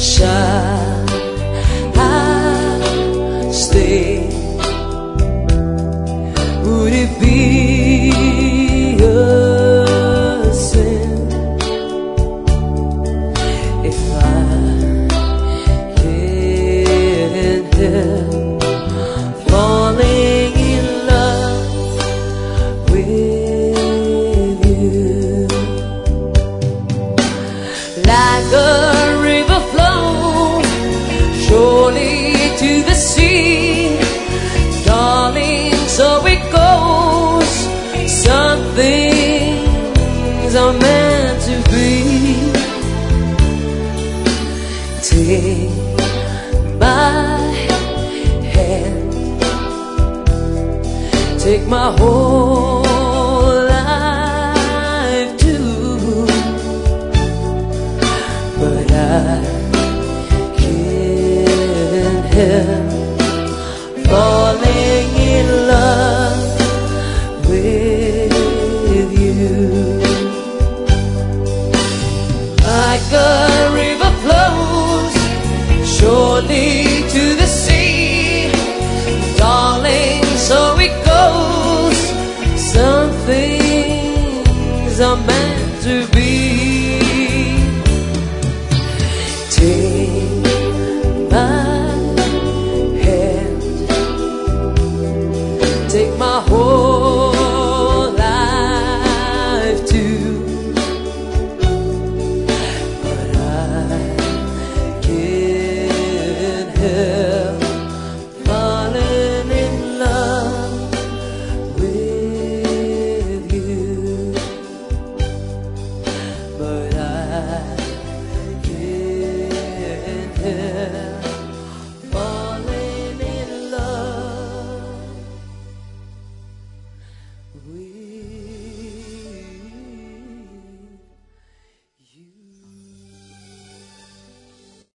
Shall I stay? Would it be a sin if I can't help falling in love with you? Like a river flows surely to the sea, darling, so it goes. Some things are meant to be. Take my hand, take my whole life too, but I can't help falling in love with you. Like a river flows surely to the sea, darling, so it goes. Some things are meant to be. Take